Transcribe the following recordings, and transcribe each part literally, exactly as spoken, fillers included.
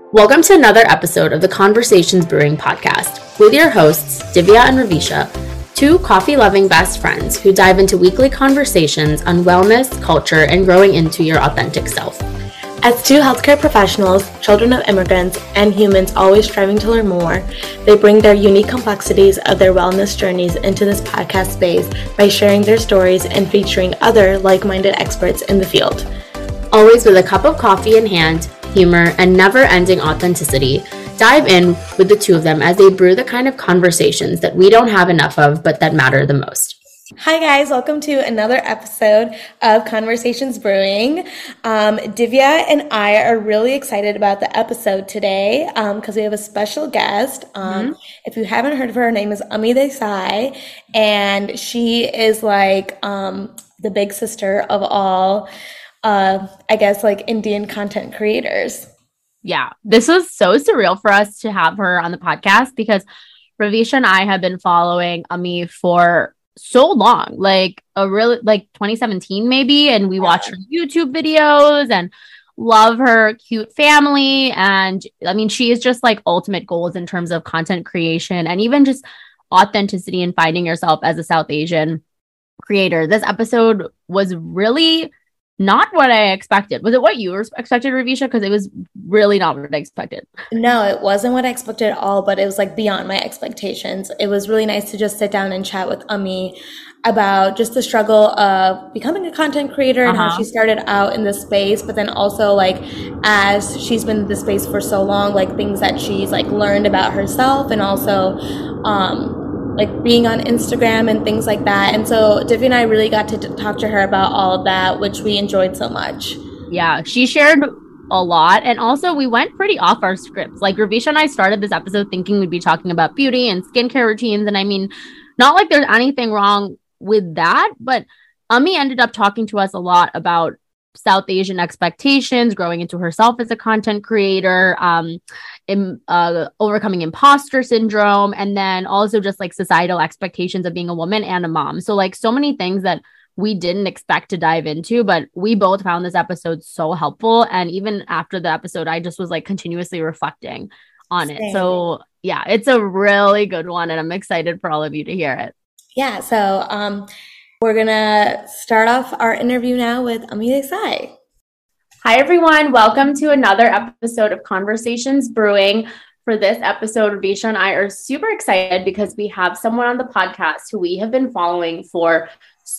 Welcome to another episode of the Conversations Brewing podcast with your hosts, Divya and Ravisha, two coffee-loving best friends who dive into weekly conversations on wellness, culture, and growing into your authentic self. As two healthcare professionals, children of immigrants, and humans always striving to learn more, they bring their unique complexities of their wellness journeys into this podcast space by sharing their stories and featuring other like-minded experts in the field. Always with a cup of coffee in hand, humor, and never-ending authenticity, dive in with the two of them as they brew the kind of conversations that we don't have enough of, but that matter the most. Hi guys, welcome to another episode of Conversations Brewing. Um, Divya and I are really excited about the episode today because um, we have a special guest. Um, mm-hmm. If you haven't heard of her, her name is Ami Desai, and she is like um, the big sister of all Uh, I guess like Indian content creators. Yeah, this was so surreal for us to have her on the podcast because Ravisha and I have been following Ami for so long, like a really like twenty seventeen maybe, and we yeah. watch her YouTube videos and love her cute family. And I mean, she is just like ultimate goals in terms of content creation and even just authenticity and finding yourself as a South Asian creator. This episode was really not what I expected. Was it what you expected, Ravisha? Because it was really not what I expected. No, it wasn't what I expected at all, but it was like beyond my expectations. It was really nice to just sit down and chat with Ami about just the struggle of becoming a content creator and uh-huh. how she started out in this space, but then also like as she's been in this space for so long, like things that she's like learned about herself and also um like being on Instagram and things like that. And so Divya and I really got to t- talk to her about all of that, which we enjoyed so much. Yeah, she shared a lot. And also we went pretty off our scripts. Like Ravisha and I started this episode thinking we'd be talking about beauty and skincare routines. And I mean, not like there's anything wrong with that, but Ami ended up talking to us a lot about South Asian expectations, growing into herself as a content creator, um, in, uh, overcoming imposter syndrome, and then also just like societal expectations of being a woman and a mom. So like so many things that we didn't expect to dive into, but we both found this episode so helpful. And even after the episode, I just was like continuously reflecting on Same. it. So yeah, it's a really good one. And I'm excited for all of you to hear it. Yeah. So, um, we're going to start off our interview now with Ami Desai. Hi, everyone. Welcome to another episode of Conversations Brewing. For this episode, Ravisha and I are super excited because we have someone on the podcast who we have been following for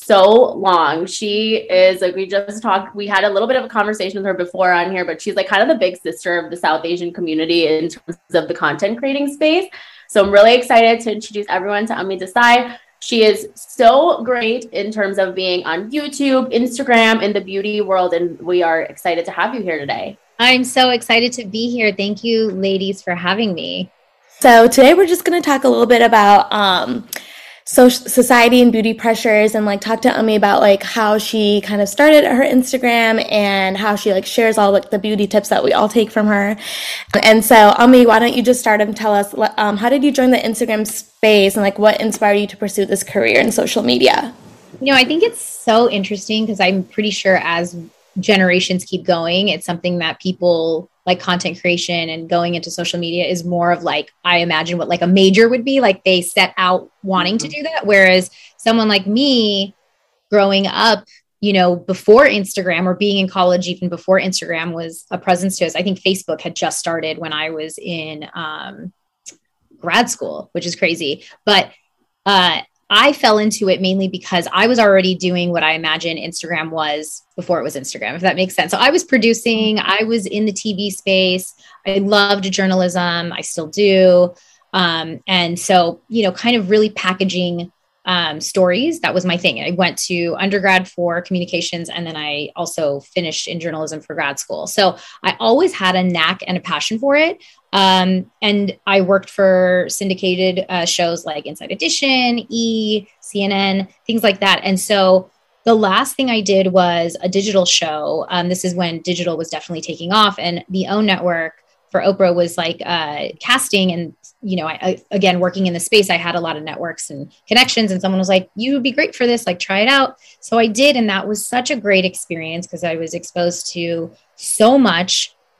so long. She is like, we just talked, we had a little bit of a conversation with her before on here, but she's like kind of the big sister of the South Asian community in terms of the content creating space. So I'm really excited to introduce everyone to Ami Desai. She is so great in terms of being on YouTube, Instagram, in the beauty world, and we are excited to have you here today. I'm so excited to be here. Thank you, ladies, for having me. So today we're just going to talk a little bit about um, social society and beauty pressures and like talk to Ami about like how she kind of started her Instagram and how she like shares all like the beauty tips that we all take from her. And so Ami, why don't you just start and tell us um, how did you join the Instagram space and like what inspired you to pursue this career in social media? You know, I think it's so interesting because I'm pretty sure as generations keep going, it's something that people like content creation and going into social media is more of like, I imagine what like a major would be, like they set out wanting mm-hmm. to do that. Whereas someone like me growing up, you know, before Instagram or being in college, even before Instagram was a presence to us, I think Facebook had just started when I was in um, grad school, which is crazy. But uh, I fell into it mainly because I was already doing what I imagine Instagram was before it was Instagram, if that makes sense. So I was producing, I was in the T V space. I loved journalism. I still do. Um, and so, you know, kind of really packaging um, stories. That was my thing. I went to undergrad for communications, and then I also finished in journalism for grad school. So I always had a knack and a passion for it. Um, and I worked for syndicated uh, shows like Inside Edition, E, C N N, things like that. And so the last thing I did was a digital show. Um, this is when digital was definitely taking off, and the O Network for Oprah was like uh, casting. And, you know, I, I, again, working in the space, I had a lot of networks and connections, and someone was like, you would be great for this, like try it out. So I did. And that was such a great experience because I was exposed to so much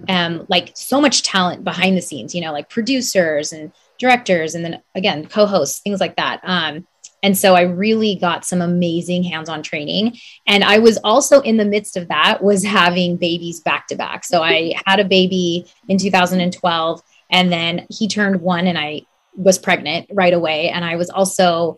um, like so much talent behind the scenes, you know, like producers and directors, and then again, co-hosts, things like that. Um, and so I really got some amazing hands-on training. And I was also in the midst of that was having babies back to back. So I had a baby in two thousand twelve, and then he turned one and I was pregnant right away. And I was also,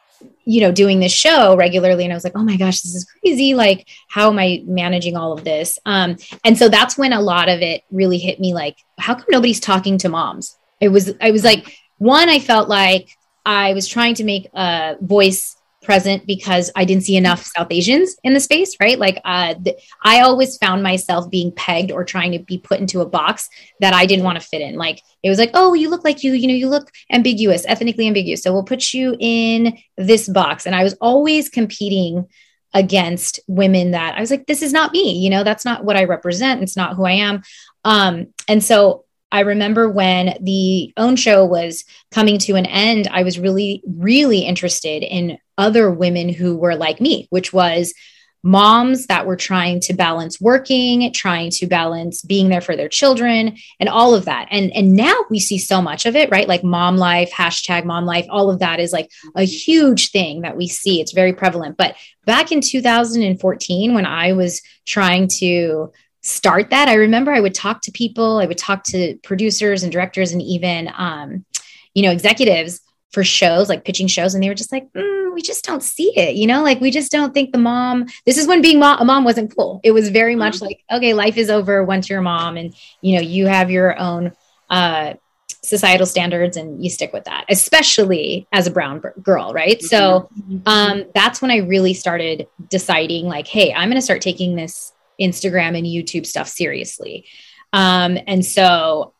you know, doing this show regularly. And I was like, oh my gosh, this is crazy. Like, how am I managing all of this? Um, and so that's when a lot of it really hit me. Like, how come nobody's talking to moms? It was, I was like, one, I felt like I was trying to make a voice present because I didn't see enough South Asians in the space, right? Like, uh, th- I always found myself being pegged or trying to be put into a box that I didn't want to fit in. Like, it was like, oh, you look like you, you know, you look ambiguous, ethnically ambiguous. So we'll put you in this box. And I was always competing against women that I was like, this is not me, you know, that's not what I represent. It's not who I am. Um, and so I remember when the OWN show was coming to an end, I was really, really interested in other women who were like me, which was moms that were trying to balance working, trying to balance being there for their children and all of that. And, and now we see so much of it, right? Like mom life, hashtag mom life, all of that is like a huge thing that we see. It's very prevalent. But back in two thousand fourteen, when I was trying to start that, I remember I would talk to people, I would talk to producers and directors and even, um, you know, executives for shows, like pitching shows. And they were just like, mm, we just don't see it, you know, like, we just don't think the mom, this is when being mo- a mom wasn't cool. It was very much mm-hmm. like, okay, life is over once you're a mom and, you know, you have your own, uh, societal standards and you stick with that, especially as a brown b- girl. Right. Mm-hmm. So, um, that's when I really started deciding like, hey, I'm going to start taking this Instagram and YouTube stuff seriously. Um, and so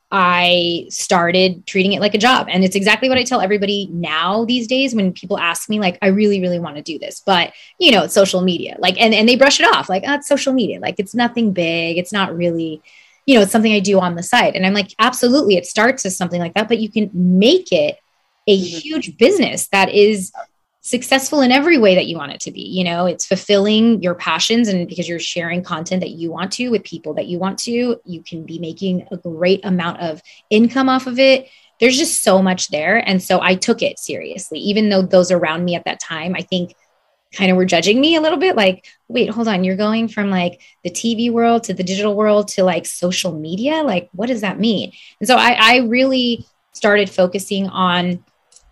I started treating it like a job. And it's exactly what I tell everybody now these days when people ask me, like, I really, really want to do this, but you know, it's social media, like, and, and they brush it off like, oh, it's social media. Like, it's nothing big. It's not really, you know, it's something I do on the side. And I'm like, absolutely. It starts as something like that, but you can make it a mm-hmm. huge business that is successful in every way that you want it to be. You know, it's fulfilling your passions, and because you're sharing content that you want to with people that you want to, you can be making a great amount of income off of it. There's just so much there. And so I took it seriously, even though those around me at that time, I think kind of were judging me a little bit like, wait, hold on. You're going from like the T V world to the digital world to like social media. Like, what does that mean? And so I, I really started focusing on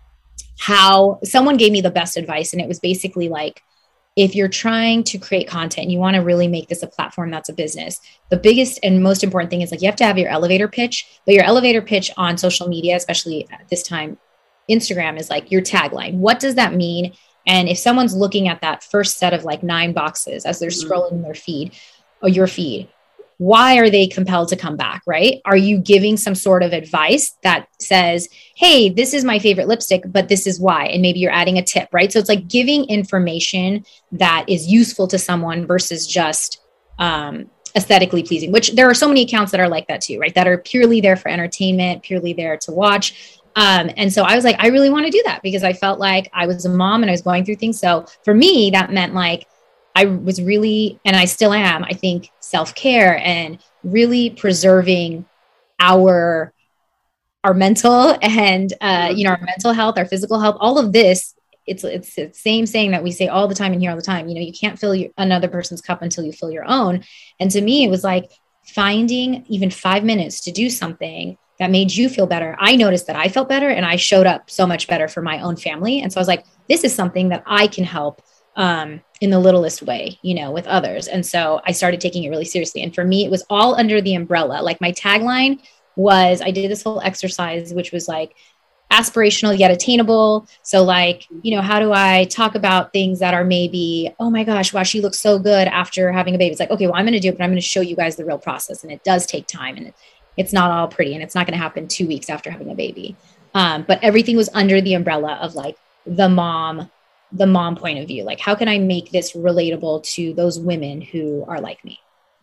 how someone gave me the best advice. And it was basically like, if you're trying to create content and you want to really make this a platform that's a business, the biggest and most important thing is like, you have to have your elevator pitch, but your elevator pitch on social media, especially at this time, Instagram, is like your tagline. What does that mean? And if someone's looking at that first set of like nine boxes as they're mm-hmm. scrolling their feed or your feed, why are they compelled to come back, right? Are you giving some sort of advice that says, hey, this is my favorite lipstick, but this is why, and maybe you're adding a tip, right? So it's like giving information that is useful to someone versus just um, aesthetically pleasing, which there are so many accounts that are like that too, right? That are purely there for entertainment, purely there to watch. Um, and so I was like, I really want to do that because I felt like I was a mom and I was going through things. So for me, that meant like, I was really, and I still am, I think, self-care and really preserving our, our mental and, uh, you know, our mental health, our physical health, all of this. It's, it's the same saying that we say all the time and hear all the time, you know, you can't fill your, another person's cup until you fill your own. And to me, it was like finding even five minutes to do something that made you feel better. I noticed that I felt better and I showed up so much better for my own family. And so I was like, this is something that I can help um, in the littlest way, you know, with others. And so I started taking it really seriously. And for me, it was all under the umbrella. Like my tagline was, I did this whole exercise, which was like aspirational yet attainable. So like, you know, how do I talk about things that are maybe, oh my gosh, wow, she looks so good after having a baby. It's like, okay, well, I'm going to do it, but I'm going to show you guys the real process. And it does take time and it's not all pretty and it's not going to happen two weeks after having a baby. Um, but everything was under the umbrella of like the mom the mom point of view. Like, how can I make this relatable to those women who are like me?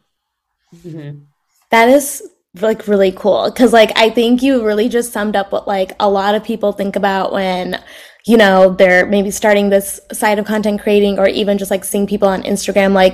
Mm-hmm. That is like really cool. Cause like, I think you really just summed up what like a lot of people think about when, you know, they're maybe starting this side of content creating or even just like seeing people on Instagram. Like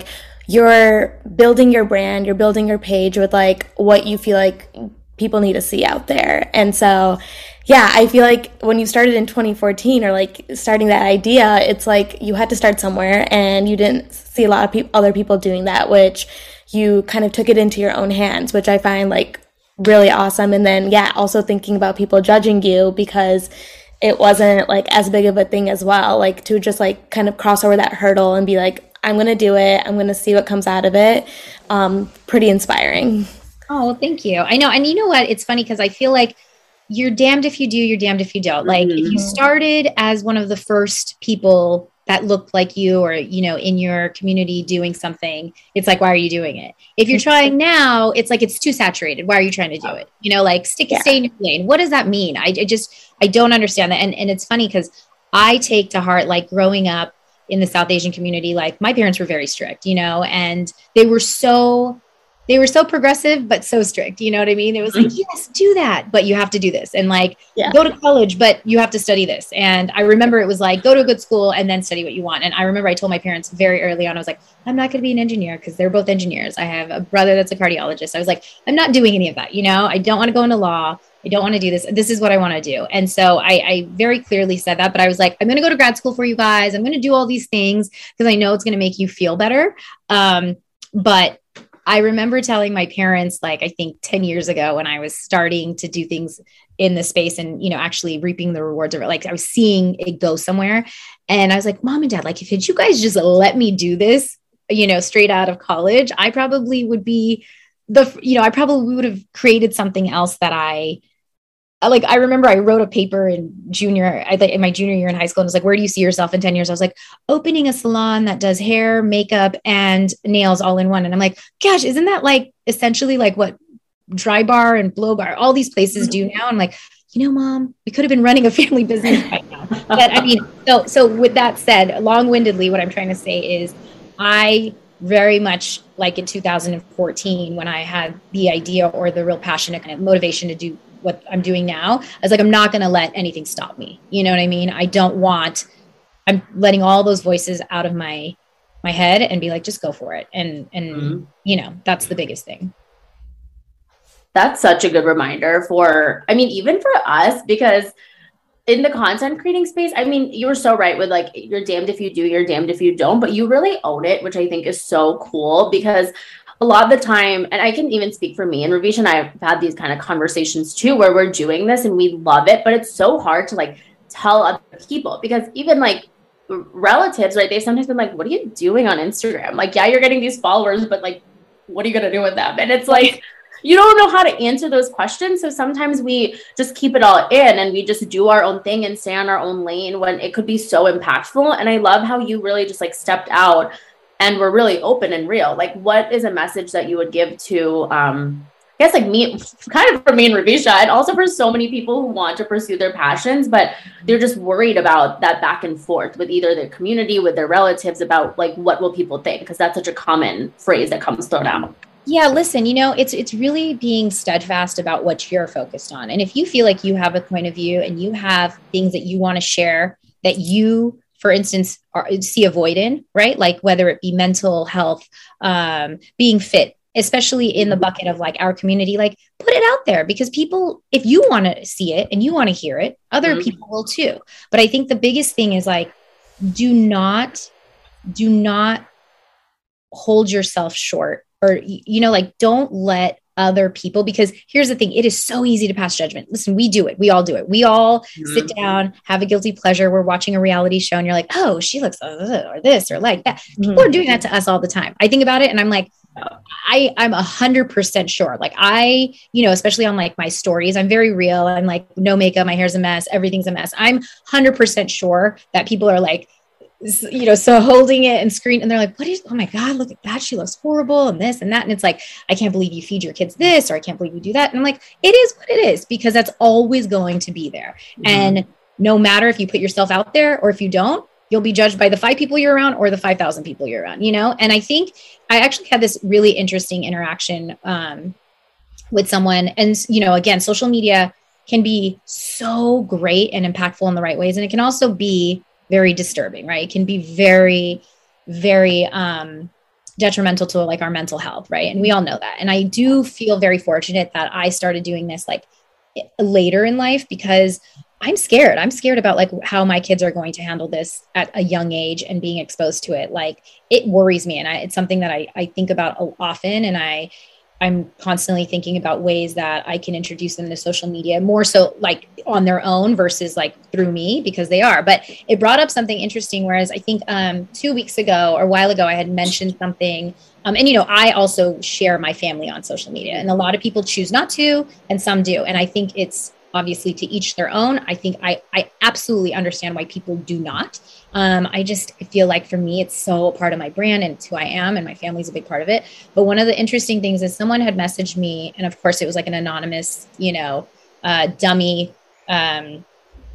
you're building your brand, you're building your page with like what you feel like people need to see out there. And so, yeah, I feel like when you started in twenty fourteen or like starting that idea, it's like you had to start somewhere and you didn't see a lot of pe- other people doing that, which you kind of took it into your own hands, which I find like really awesome. And then, yeah, also thinking about people judging you because it wasn't like as big of a thing as well, like to just like kind of cross over that hurdle and be like, I'm going to do it. I'm going to see what comes out of it. Um, pretty inspiring. Oh, well, thank you. I know. And you know what? It's funny because I feel like you're damned if you do, you're damned if you don't. Like mm-hmm. if you started as one of the first people that looked like you or, you know, in your community doing something, it's like, why are you doing it? If you're trying now, it's like, it's too saturated. Why are you trying to do it? You know, like stick, yeah. stay in your lane. What does that mean? I, I just, I don't understand that. And, and it's funny because I take to heart, like growing up in the South Asian community, like my parents were very strict, you know, and they were so, they were so progressive, but so strict. You know what I mean? It was like, yes, do that, but you have to do this. And like, yeah. go to college, but you have to study this. And I remember it was like, go to a good school and then study what you want. And I remember I told my parents very early on, I was like, I'm not going to be an engineer because they're both engineers. I have a brother that's a cardiologist. I was like, I'm not doing any of that. You know, I don't want to go into law. I don't want to do this. This is what I want to do. And so I, I very clearly said that, but I was like, I'm going to go to grad school for you guys. I'm going to do all these things because I know it's going to make you feel better. Um, but I remember telling my parents, like, I think ten years ago when I was starting to do things in the space and, you know, actually reaping the rewards of it, like I was seeing it go somewhere. And I was like, Mom and Dad, like, if you guys just let me do this, you know, straight out of college, I probably would be the, you know, I probably would have created something else that I, like, I remember I wrote a paper in junior, I think in my junior year in high school, and it was like, where do you see yourself in ten years? I was like, opening a salon that does hair, makeup, and nails all in one. And I'm like, gosh, isn't that like essentially like what Dry Bar and Blow Bar, all these places do now? I'm like, you know, Mom, we could have been running a family business right now. But I mean, so, so with that said, long-windedly, what I'm trying to say is I very much like in two thousand fourteen, when I had the idea or the real passion and kind of motivation to do what I'm doing now, I was like, I'm not going to let anything stop me. You know what I mean? I don't want, I'm letting all those voices out of my, my head and be like, just go for it. And, and, mm-hmm. you know, that's the biggest thing. That's such a good reminder for, I mean, even for us, because in the content creating space, I mean, you were so right with like, you're damned if you do, you're damned if you don't, but you really own it, which I think is so cool because a lot of the time, and I can even speak for me and Ravish and I have had these kind of conversations too, where we're doing this and we love it, but it's so hard to like tell other people because even like relatives, right? They've sometimes been like, what are you doing on Instagram? Like, yeah, you're getting these followers, but like, what are you going to do with them? And it's like, you don't know how to answer those questions. So sometimes we just keep it all in and we just do our own thing and stay on our own lane when it could be so impactful. And I love how you really just like stepped out and we're really open and real. Like, what is a message that you would give to, um, I guess, like me, kind of for me and Ravisha, and also for so many people who want to pursue their passions, but they're just worried about that back and forth with either their community, with their relatives about like, what will people think? Because that's such a common phrase that comes thrown out. Yeah, listen, you know, it's it's really being steadfast about what you're focused on. And if you feel like you have a point of view and you have things that you want to share that you, for instance, are, see a void in, right? Like whether it be mental health, um, being fit, especially in the bucket of like our community, like put it out there because people, if you want to see it and you want to hear it, other mm-hmm. people will too. But I think the biggest thing is like, do not, do not hold yourself short or, you know, like don't let other people, because here's the thing, it is so easy to pass judgment. Listen, we do it. We all do it. We all mm-hmm. sit down, have a guilty pleasure. We're watching a reality show and you're like, oh, she looks uh, or this or like that. Mm-hmm. People are doing that to us all the time. I think about it and I'm like, I, I'm a hundred percent sure. Like I, you know, especially on like my stories, I'm very real. I'm like, no makeup, my hair's a mess. Everything's a mess. I'm hundred percent sure that people are like, you know, so holding it and screen and they're like, what is, oh my God, look at that. She looks horrible and this and that. And it's like, I can't believe you feed your kids this, or I can't believe you do that. And I'm like, it is what it is, because that's always going to be there. Mm-hmm. And no matter if you put yourself out there or if you don't, you'll be judged by the five people you're around or the five thousand people you're around, you know? And I think I actually had this really interesting interaction um, with someone. And, you know, again, social media can be so great and impactful in the right ways. And it can also be very disturbing, right? It can be very, very, um, detrimental to like our mental health. Right. And we all know that. And I do feel very fortunate that I started doing this like later in life, because I'm scared. I'm scared about like how my kids are going to handle this at a young age and being exposed to it. Like it worries me. And I, it's something that I, I think about often. And I, I'm constantly thinking about ways that I can introduce them to social media more so like on their own versus like through me, because they are. But it brought up something interesting. Whereas I think um, two weeks ago or a while ago, I had mentioned something. Um, and, you know, I also share my family on social media, and a lot of people choose not to, and some do. And I think it's obviously to each their own. I think I, I absolutely understand why people do not. Um, I just feel like for me, it's so a part of my brand and it's who I am, and my family's a big part of it. But one of the interesting things is someone had messaged me, and of course it was like an anonymous, you know, uh, dummy um,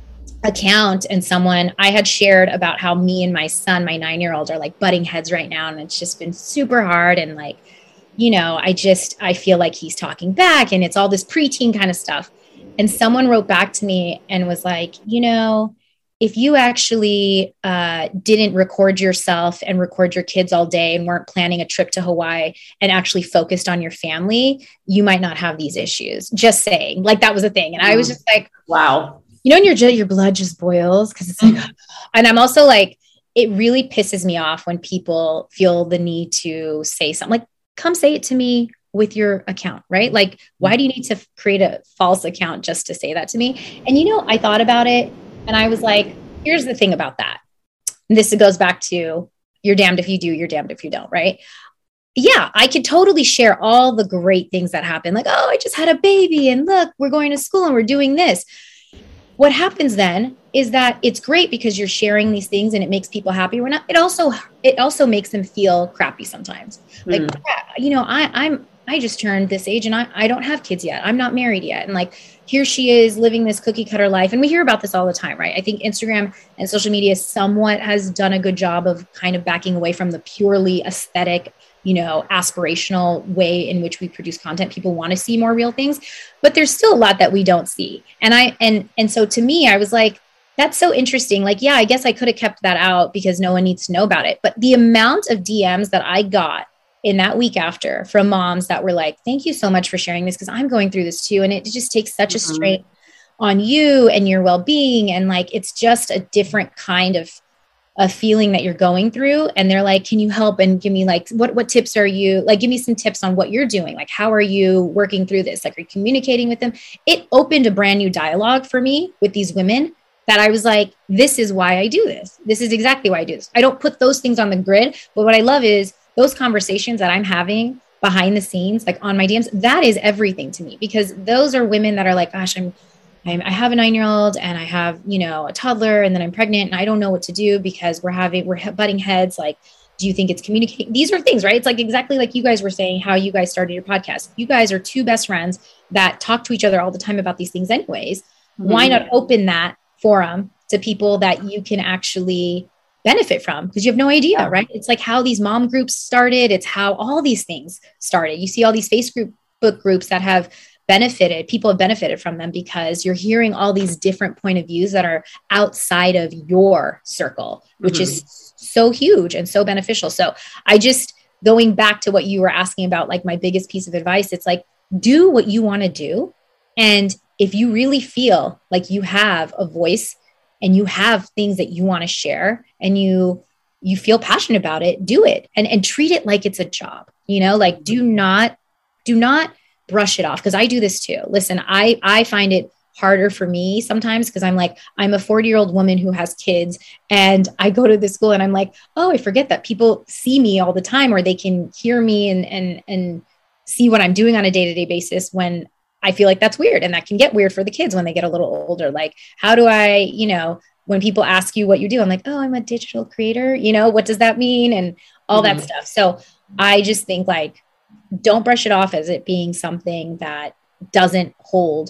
account. And someone I had shared about how me and my son, my nine-year-old, are like butting heads right now. And it's just been super hard. And like, you know, I just, I feel like he's talking back, and it's all this preteen kind of stuff. And someone wrote back to me and was like, you know, if you actually uh, didn't record yourself and record your kids all day and weren't planning a trip to Hawaii and actually focused on your family, you might not have these issues. Just saying, like that was a thing. And I was just like, wow. You know, and your, your blood just boils because it's like, mm-hmm. And I'm also like, it really pisses me off when people feel the need to say something like, come say it to me with your account, right? Like, why do you need to create a false account just to say that to me? And, you know, I thought about it and I was like, here's the thing about that. And this goes back to you're damned if you do, you're damned if you don't, right? Yeah, I could totally share all the great things that happen. Like, oh, I just had a baby and look, we're going to school and we're doing this. What happens then is that it's great because you're sharing these things and it makes people happy. We're not, it also, it also makes them feel crappy sometimes. Like, mm. you know, I, I'm, I just turned this age and I, I don't have kids yet. I'm not married yet. And like, here she is living this cookie cutter life. And we hear about this all the time, right? I think Instagram and social media somewhat has done a good job of kind of backing away from the purely aesthetic, you know, aspirational way in which we produce content. People want to see more real things, but there's still a lot that we don't see. And I, and, and so to me, I was like, that's so interesting. Like, yeah, I guess I could have kept that out because no one needs to know about it. But the amount of D Ms that I got in that week after from moms that were like, thank you so much for sharing this, because I'm going through this too. And it just takes such mm-hmm. a strain on you and your well-being. And like, it's just a different kind of a feeling that you're going through. And they're like, can you help and give me like, what, what tips are you like, give me some tips on what you're doing. Like, how are you working through this? Like, are you communicating with them? It opened a brand new dialogue for me with these women that I was like, this is why I do this. This is exactly why I do this. I don't put those things on the grid, but what I love is those conversations that I'm having behind the scenes, like on my D Ms, that is everything to me, because those are women that are like, gosh, I'm, I'm I have a nine-year-old and I have, you know, a toddler, and then I'm pregnant and I don't know what to do because we're having, we're butting heads. Like, do you think it's communicating? These are things, right? It's like exactly like you guys were saying, how you guys started your podcast. You guys are two best friends that talk to each other all the time about these things anyways. Mm-hmm. Why not open that forum to people that you can actually benefit from, because you have no idea, yeah. right? It's like how these mom groups started. It's how all these things started. You see all these Facebook groups that have benefited, people have benefited from them because you're hearing all these different point of views that are outside of your circle, which mm-hmm. is so huge and so beneficial. So I just, going back to what you were asking about, like my biggest piece of advice, it's like, do what you want to do. And if you really feel like you have a voice and you have things that you want to share and you, you feel passionate about it, do it and, and treat it like it's a job, you know, like do not, do not brush it off. Cause I do this too. Listen, I, I find it harder for me sometimes because I'm like, I'm a forty year old woman who has kids and I go to this school and I'm like, oh, I forget that people see me all the time, or they can hear me and, and, and see what I'm doing on a day-to-day basis, when I feel like that's weird. And that can get weird for the kids when they get a little older. Like, how do I, you know, when people ask you what you do, I'm like, oh, I'm a digital creator. You know, what does that mean? And all mm-hmm. that stuff. So I just think like, don't brush it off as it being something that doesn't hold,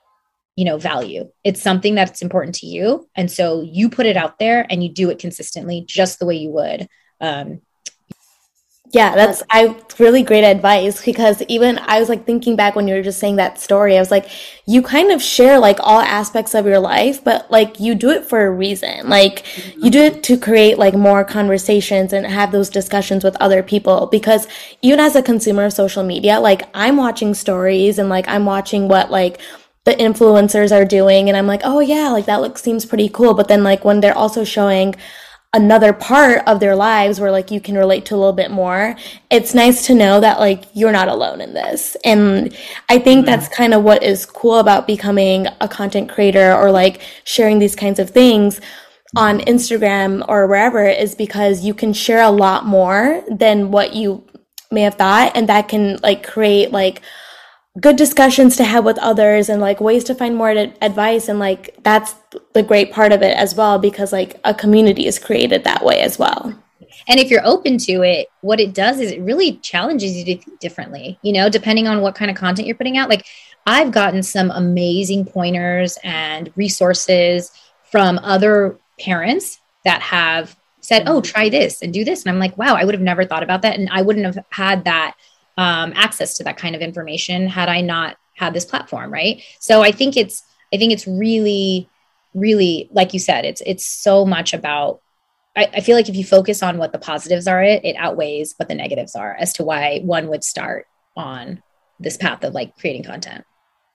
you know, value. It's something that's important to you. And so you put it out there and you do it consistently, just the way you would. Um, Yeah, that's I really great advice, because even I was like thinking back when you were just saying that story, I was like, you kind of share like all aspects of your life, but like you do it for a reason. Like mm-hmm. you do it to create like more conversations and have those discussions with other people, because even as a consumer of social media, like I'm watching stories and like I'm watching what like the influencers are doing, and I'm like, oh yeah, like that looks seems pretty cool. But then like when they're also showing another part of their lives where like you can relate to a little bit more, it's nice to know that like you're not alone in this. And I think mm-hmm. that's kind of what is cool about becoming a content creator or like sharing these kinds of things on Instagram or wherever, is because you can share a lot more than what you may have thought, and that can like create like good discussions to have with others and like ways to find more ad- advice. And like that's the great part of it as well, because like a community is created that way as well. And if you're open to it, what it does is it really challenges you to think differently, you know, depending on what kind of content you're putting out. Like I've gotten some amazing pointers and resources from other parents that have said, oh, try this and do this. And I'm like, wow, I would have never thought about that. And I wouldn't have had that um, access to that kind of information had I not had this platform. Right. So I think it's, I think it's really, really, like you said, it's, it's so much about, I, I feel like if you focus on what the positives are, it, it outweighs what the negatives are as to why one would start on this path of like creating content.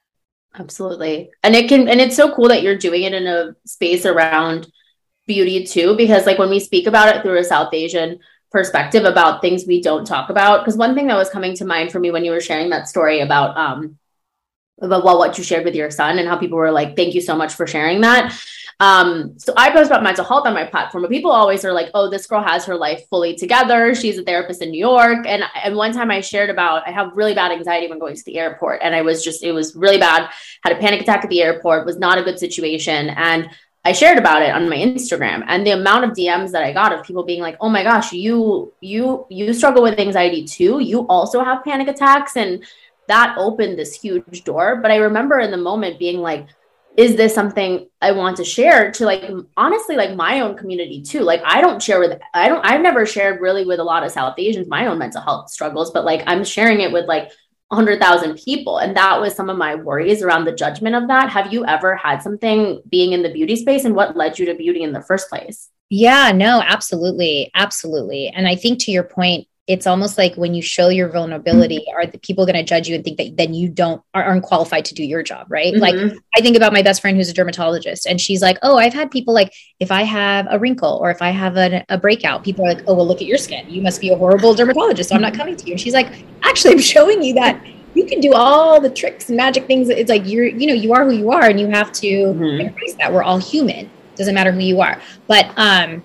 Absolutely. And it can, and it's so cool that you're doing it in a space around beauty too, because like when we speak about it through a South Asian perspective about things we don't talk about, because one thing that was coming to mind for me when you were sharing that story about, um, about well, what you shared with your son and how people were like, thank you so much for sharing that. Um, so I post about mental health on my platform, but people always are like, oh, this girl has her life fully together. She's a therapist in New York. And, and one time I shared about, I have really bad anxiety when going to the airport. And I was just, it was really bad. Had a panic attack at the airport, was not a good situation. And I shared about it on my Instagram, and the amount of D Ms that I got of people being like, oh my gosh, you, you, you struggle with anxiety too. You also have panic attacks. And that opened this huge door. But I remember in the moment being like, is this something I want to share to like, honestly, like my own community too? Like, I don't share with, I don't, I've never shared really with a lot of South Asians, my own mental health struggles, but like I'm sharing it with like one hundred thousand people. And that was some of my worries around the judgment of that. Have you ever had something being in the beauty space, and what led you to beauty in the first place? Yeah, no, absolutely. Absolutely. And I think to your point, it's almost like when you show your vulnerability, are the people going to judge you and think that then you don't are, aren't qualified to do your job, right? Mm-hmm. Like I think about my best friend who's a dermatologist, and she's like, oh, I've had people like, if I have a wrinkle or if I have a, a breakout, people are like, oh, well, look at your skin. You must be a horrible dermatologist, so I'm not coming to you. And she's like, actually, I'm showing you that you can do all the tricks and magic things. It's like, you're, you know, you are who you are, and you have to mm-hmm. embrace that. We're all human. Doesn't matter who you are. But um,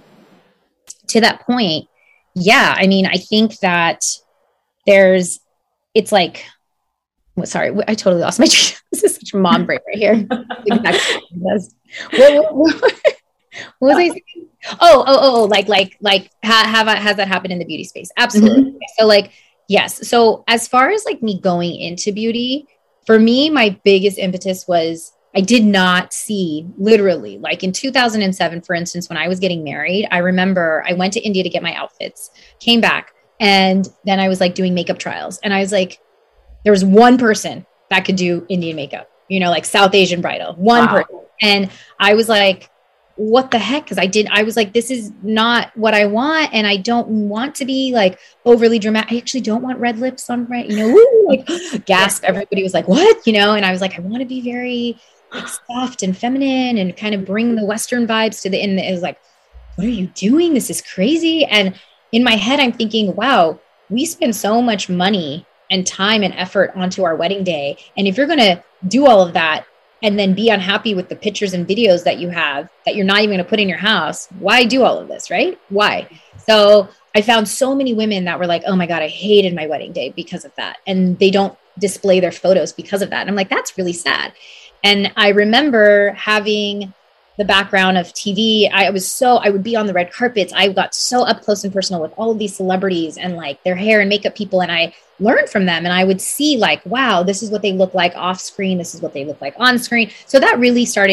to that point, yeah, I mean, I think that there's, it's like, well, sorry, I totally lost my train. This is such a mom brain right here. Exactly. what, what, what, what was I saying? Oh, oh, oh, like, like, like, ha, have I, has that happened in the beauty space? Absolutely. Mm-hmm. So like, yes. So as far as like me going into beauty, for me, my biggest impetus was I did not see literally like in two thousand seven, for instance, when I was getting married, I remember I went to India to get my outfits, came back, and then I was like doing makeup trials. And I was like, there was one person that could do Indian makeup, you know, like South Asian bridal, one wow. person. And I was like, what the heck? Cause I did, I was like, this is not what I want. And I don't want to be like overly dramatic. I actually don't want red lips on red, you know, woo, like gasp. Everybody was like, what, you know? And I was like, I want to be very like soft and feminine and kind of bring the Western vibes to the end. It was like, what are you doing? This is crazy. And in my head, I'm thinking, wow, we spend so much money and time and effort onto our wedding day. And if you're going to do all of that and then be unhappy with the pictures and videos that you have that you're not even going to put in your house, why do all of this? Right? Why? So I found so many women that were like, oh my God, I hated my wedding day because of that. And they don't display their photos because of that. And I'm like, that's really sad. And I remember having the background of T V. I was so, I would be on the red carpets. I got so up close and personal with all of these celebrities and like their hair and makeup people. And I learned from them, and I would see like, wow, this is what they look like off screen. This is what they look like on screen. So that really started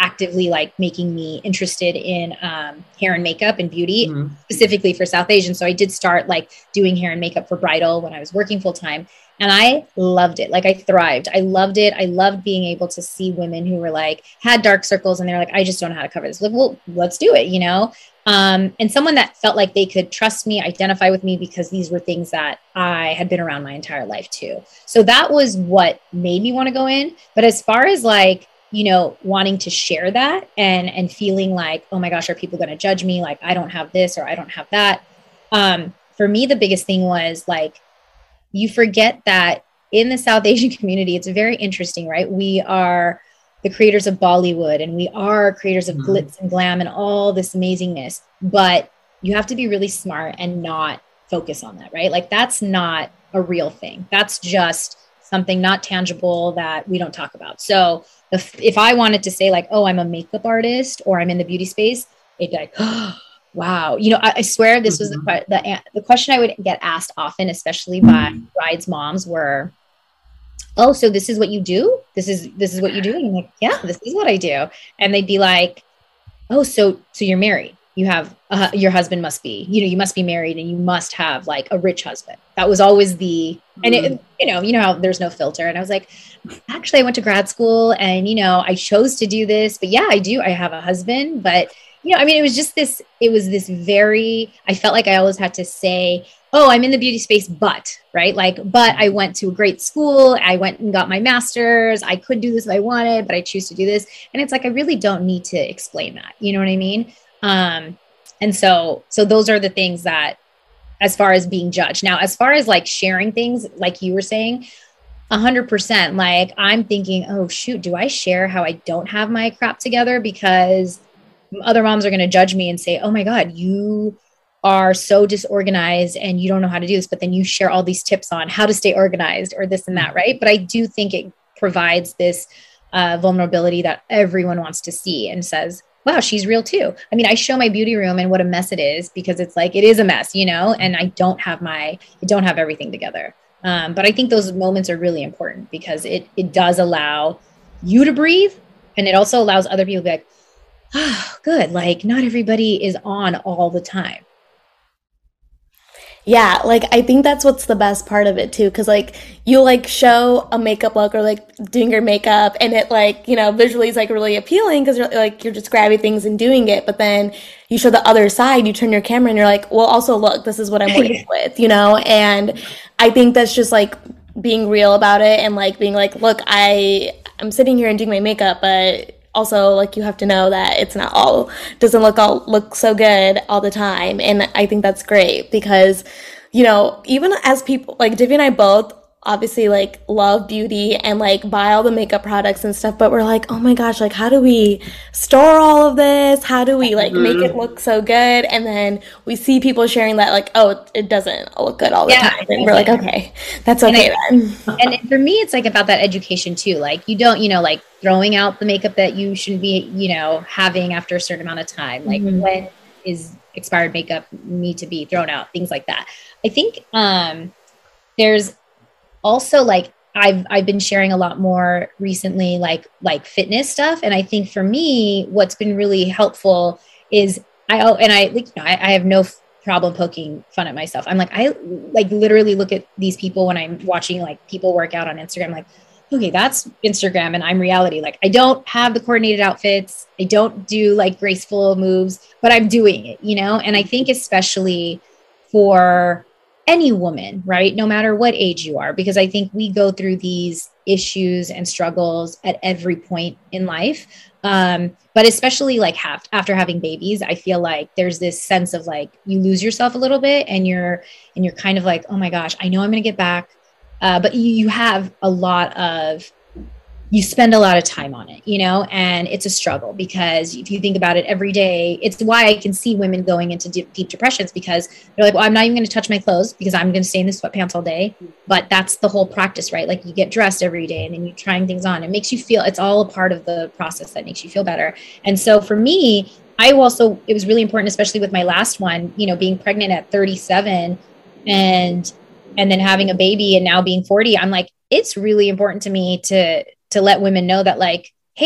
actively like making me interested in um, hair and makeup and beauty, mm-hmm. specifically for South Asian. So I did start like doing hair and makeup for bridal when I was working full time. And I loved it. Like I thrived. I loved it. I loved being able to see women who were like, had dark circles and they're like, I just don't know how to cover this. Like, well, let's do it, you know? Um, and someone that felt like they could trust me, identify with me, because these were things that I had been around my entire life too. So that was what made me want to go in. But as far as like, you know, wanting to share that and, and feeling like, oh my gosh, are people going to judge me? Like, I don't have this or I don't have that. Um, for me, the biggest thing was like, you forget that in the South Asian community, it's very interesting, right? We are the creators of Bollywood and we are creators of mm-hmm. glitz and glam and all this amazingness, but you have to be really smart and not focus on that, right? Like that's not a real thing. That's just something not tangible that we don't talk about. So if, if I wanted to say like, oh, I'm a makeup artist or I'm in the beauty space, it'd be like, oh, wow. You know, I, I swear this was mm-hmm. the, the the question I would get asked often, especially by brides' moms were, oh, so this is what you do? This is, this is what you do? And I'm like, yeah, this is what I do. And they'd be like, oh, so, so you're married. You have, uh, your husband must be, you know, you must be married and you must have like a rich husband. That was always the, and it, you know, you know how there's no filter. And I was like, actually I went to grad school and, you know, I chose to do this, but yeah, I do. I have a husband, but you know, I mean, it was just this, it was this very, I felt like I always had to say, oh, I'm in the beauty space, but, right? Like, but I went to a great school. I went and got my master's. I could do this if I wanted, but I choose to do this. And it's like, I really don't need to explain that. You know what I mean? Um, and so, so those are the things that, as far as being judged. Now, as far as like sharing things, like you were saying, a hundred percent, like I'm thinking, oh shoot, do I share how I don't have my crap together? Because other moms are going to judge me and say, oh my God, you are so disorganized and you don't know how to do this. But then you share all these tips on how to stay organized or this and that. Right. But I do think it provides this uh, vulnerability that everyone wants to see and says, wow, she's real too. I mean, I show my beauty room and what a mess it is because it's like, it is a mess, you know, and I don't have my, I don't have everything together. Um, but I think those moments are really important because it, it does allow you to breathe. And it also allows other people to be like, oh, good. Like not everybody is on all the time. Yeah, like I think that's what's the best part of it too, because like you like show a makeup look or like doing your makeup and it like, you know, visually is like really appealing because you're like you're just grabbing things and doing it, but then you show the other side, you turn your camera and you're like, well, also look, this is what I'm working with, you know. And I think that's just like being real about it and like being like, look, I I'm sitting here and doing my makeup, but also, like, you have to know that it's not all, doesn't look all, look so good all the time. And I think that's great because, you know, even as people, like, Divya and I both obviously, like, love beauty and, like, buy all the makeup products and stuff, but we're like, oh my gosh, like, how do we store all of this? How do we, like, mm-hmm. make it look so good? And then we see people sharing that, like, oh, it doesn't look good all the yeah, time. And we're like, okay, that's okay and then. I, and for me, it's, like, about that education, too. Like, you don't, you know, like, throwing out the makeup that you shouldn't be, you know, having after a certain amount of time. Like, mm-hmm. when is expired makeup need to be thrown out? Things like that. I think um, there's also, like, I've I've been sharing a lot more recently, like like fitness stuff, and I think for me, what's been really helpful is I and I like you know, I, I have no f- problem poking fun at myself. I'm like I like literally look at these people when I'm watching like people work out on Instagram, like okay, that's Instagram, and I'm reality. Like I don't have the coordinated outfits, I don't do like graceful moves, but I'm doing it, you know. And I think especially for any woman, right? No matter what age you are, because I think we go through these issues and struggles at every point in life. Um, but especially like have, after having babies, I feel like there's this sense of like, you lose yourself a little bit and you're, and you're kind of like, oh my gosh, I know I'm going to get back. Uh, but you, you have a lot of, you spend a lot of time on it, you know, and it's a struggle because if you think about it every day, it's why I can see women going into deep, deep depressions because they're like, well, I'm not even going to touch my clothes because I'm going to stay in the sweatpants all day. But that's the whole practice, right? Like you get dressed every day and then you're trying things on. It makes you feel, it's all a part of the process that makes you feel better. And so for me, I also, it was really important, especially with my last one, you know, being pregnant at thirty-seven and, and then having a baby and now being forty, I'm like, it's really important to me to, to let women know that like, hey,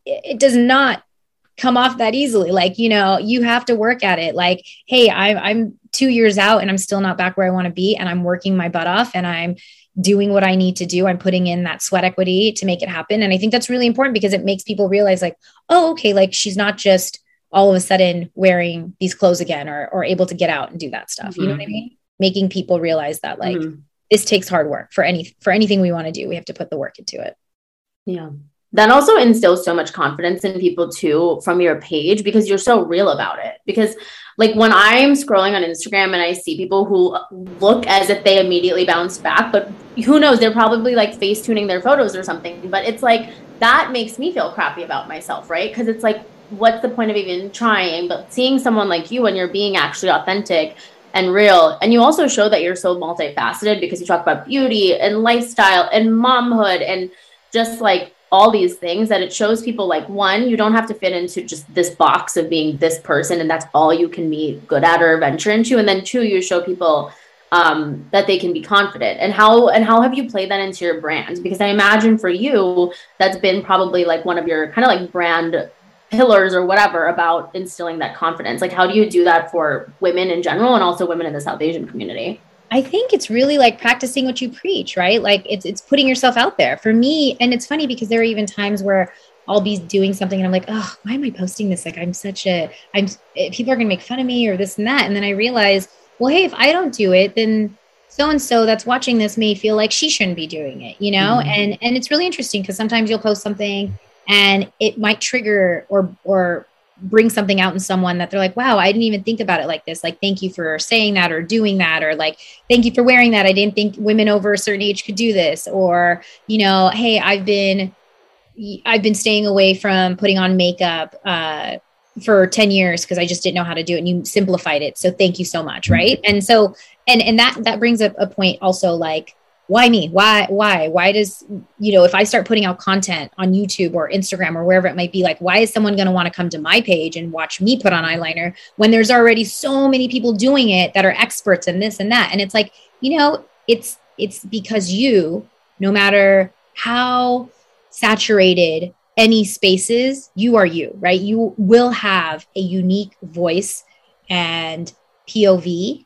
it does not come off that easily. Like, you know, you have to work at it. Like, hey, I'm, I'm two years out and I'm still not back where I want to be. And I'm working my butt off and I'm doing what I need to do. I'm putting in that sweat equity to make it happen. And I think that's really important because it makes people realize like, oh, okay, like she's not just all of a sudden wearing these clothes again or, or able to get out and do that stuff. Mm-hmm. You know what I mean? Making people realize that like mm-hmm. this takes hard work for any, for anything we want to do. We have to put the work into it. Yeah. That also instills so much confidence in people too from your page because you're so real about it. Because like when I'm scrolling on Instagram and I see people who look as if they immediately bounced back, but who knows, they're probably like face tuning their photos or something. But it's like, that makes me feel crappy about myself, right? Because it's like, what's the point of even trying? But seeing someone like you when you're being actually authentic and real, and you also show that you're so multifaceted because you talk about beauty and lifestyle and momhood and just like all these things, that it shows people like, one, you don't have to fit into just this box of being this person and that's all you can be good at or venture into. And then two, you show people um, that they can be confident. And how, and how have you played that into your brand? Because I imagine for you, that's been probably like one of your kind of like brand pillars or whatever about instilling that confidence. Like, how do you do that for women in general and also women in the South Asian community? I think it's really like practicing what you preach, right? Like it's it's putting yourself out there. For me, and it's funny because there are even times where I'll be doing something and I'm like, oh, why am I posting this? Like I'm such a, I'm, people are going to make fun of me or this and that. And then I realize, well, hey, if I don't do it, then so-and-so that's watching this may feel like she shouldn't be doing it, you know? Mm-hmm. And and it's really interesting because sometimes you'll post something and it might trigger or or bring something out in someone that they're like, wow, I didn't even think about it like this. Like, thank you for saying that or doing that. Or like, thank you for wearing that. I didn't think women over a certain age could do this. Or, you know, hey, I've been, I've been staying away from putting on makeup uh, for ten years because I just didn't know how to do it. And you simplified it. So thank you so much. Right. And so, and, and that, that brings up a point also like, why me? Why, why, why does, you know, if I start putting out content on YouTube or Instagram or wherever it might be, like, why is someone going to want to come to my page and watch me put on eyeliner when there's already so many people doing it that are experts in this and that? And it's like, you know, it's, it's because you, no matter how saturated any spaces, you are you, right? You will have a unique voice and P O V.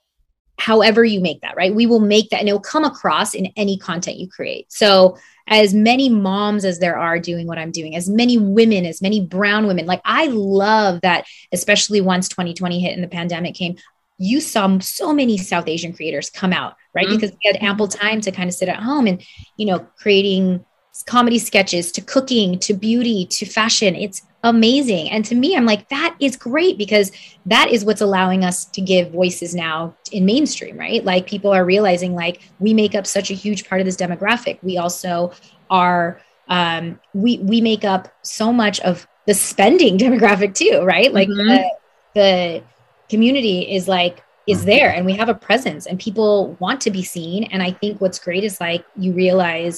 However you make that, right? We will make that and it will come across in any content you create. So as many moms as there are doing what I'm doing, as many women, as many brown women, like I love that, especially once twenty twenty hit and the pandemic came, you saw so many South Asian creators come out, right? Mm-hmm. Because we had ample time to kind of sit at home and, you know, creating comedy sketches to cooking, to beauty, to fashion. It's amazing. And to me, I'm like, that is great because that is what's allowing us to give voices now in mainstream, right? Like people are realizing like we make up such a huge part of this demographic. We also are, um, we, we make up so much of the spending demographic too, right? Like mm-hmm. the, the community is like, is there and we have a presence and people want to be seen. And I think what's great is like, you realize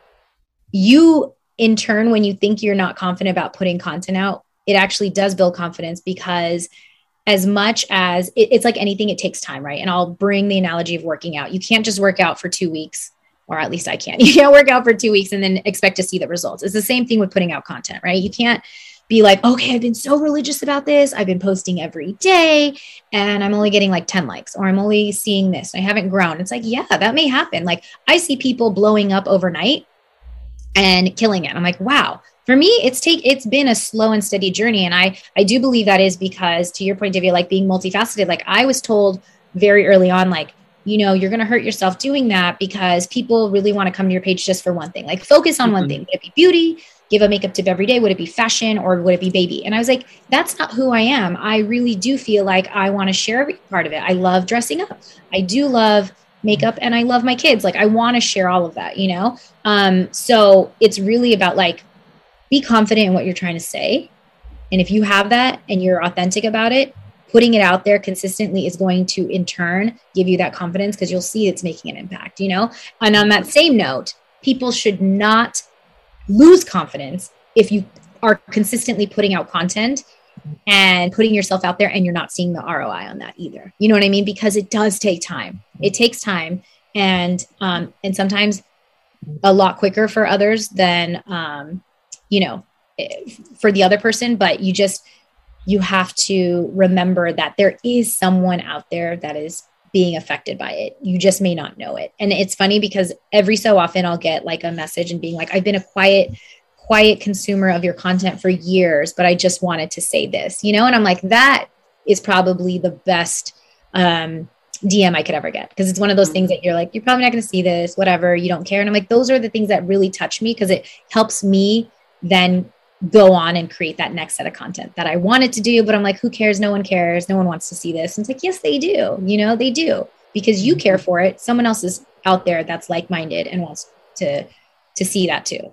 you in turn, when you think you're not confident about putting content out, it actually does build confidence because as much as it, it's like anything, it takes time, right? And I'll bring the analogy of working out. You can't just work out for two weeks, or at least I can't. You can't work out for two weeks and then expect to see the results. It's the same thing with putting out content, right? You can't be like, okay, I've been so religious about this. I've been posting every day and I'm only getting like ten likes or I'm only seeing this. I haven't grown. It's like, yeah, that may happen. Like I see people blowing up overnight and killing it. I'm like, wow. For me, it's take it's been a slow and steady journey. And I I do believe that is because, to your point, Divya, like being multifaceted, like I was told very early on, like, you know, you're going to hurt yourself doing that because people really want to come to your page just for one thing. Like focus on mm-hmm. one thing. Would it be beauty? Give a makeup tip every day? Would it be fashion or would it be baby? And I was like, that's not who I am. I really do feel like I want to share every part of it. I love dressing up. I do love makeup and I love my kids. Like I want to share all of that, you know? Um, so it's really about like, be confident in what you're trying to say. And if you have that and you're authentic about it, putting it out there consistently is going to in turn give you that confidence because you'll see it's making an impact, you know? And on that same note, people should not lose confidence if you are consistently putting out content and putting yourself out there and you're not seeing the R O I on that either. You know what I mean? Because it does take time. It takes time. And, um, and sometimes a lot quicker for others than, um, you know, for the other person, but you just, you have to remember that there is someone out there that is being affected by it. You just may not know it. And it's funny because every so often I'll get like a message and being like, I've been a quiet, quiet consumer of your content for years, but I just wanted to say this, you know? And I'm like, that is probably the best um, D M I could ever get. Because it's one of those things that you're like, you're probably not going to see this, whatever, you don't care. And I'm like, those are the things that really touch me because it helps me then go on and create that next set of content that I wanted to do. But I'm like, who cares? No one cares. No one wants to see this. And it's like, yes, they do. You know, they do because you care for it. Someone else is out there that's like-minded and wants to, to see that too.